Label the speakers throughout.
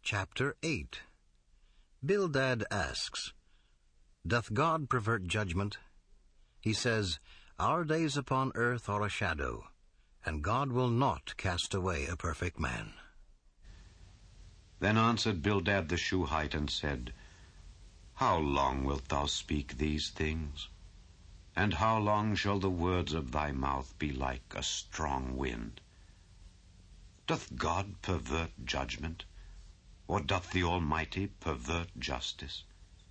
Speaker 1: Chapter 8. Bildad asks, Doth God pervert judgment? He says, Our days upon earth are a shadow, and God will not cast away a perfect man.
Speaker 2: Then answered Bildad the Shuhite and said, How long wilt thou speak these things? And how long shall the words of thy mouth be like a strong wind? Doth God pervert judgment? Or doth the Almighty pervert justice?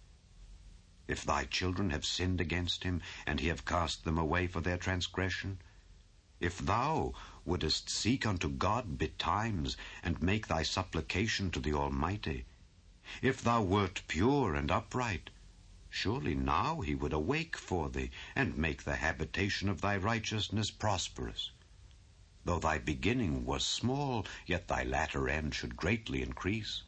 Speaker 2: If thy children have sinned against him, and he have cast them away for their transgression, if thou wouldest seek unto God betimes, and make thy supplication to the Almighty, if thou wert pure and upright, surely now he would awake for thee, and make the habitation of thy righteousness prosperous. Though thy beginning was small, yet thy latter end should greatly increase.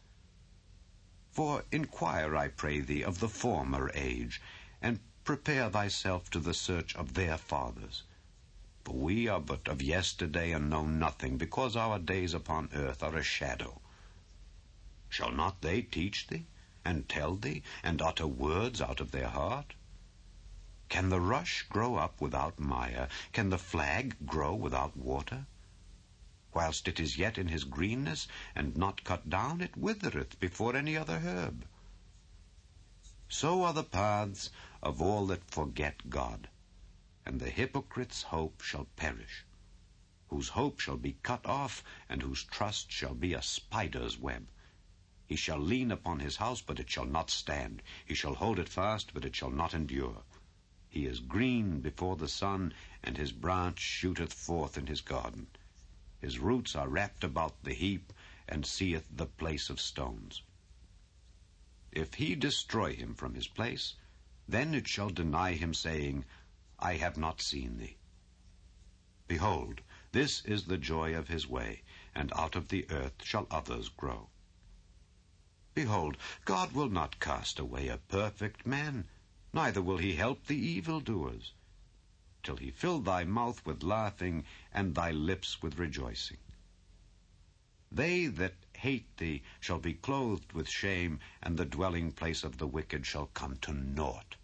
Speaker 2: For inquire, I pray thee, of the former age, and prepare thyself to the search of their fathers. For we are but of yesterday, and know nothing, because our days upon earth are a shadow. Shall not they teach thee, and tell thee, and utter words out of their heart? Can the rush grow up without mire? Can the flag grow without water? Whilst it is yet in his greenness, and not cut down, it withereth before any other herb. So are the paths of all that forget God, and the hypocrite's hope shall perish, whose hope shall be cut off, and whose trust shall be a spider's web. He shall lean upon his house, but it shall not stand. He shall hold it fast, but it shall not endure. He is green before the sun, and his branch shooteth forth in his garden. His roots are wrapped about the heap, and seeth the place of stones. If he destroy him from his place, then it shall deny him, saying, I have not seen thee. Behold, this is the joy of his way, and out of the earth shall others grow. Behold, God will not cast away a perfect man, neither will he help the evildoers, till he fill thy mouth with laughing, and thy lips with rejoicing. They that hate thee shall be clothed with shame, and the dwelling place of the wicked shall come to naught.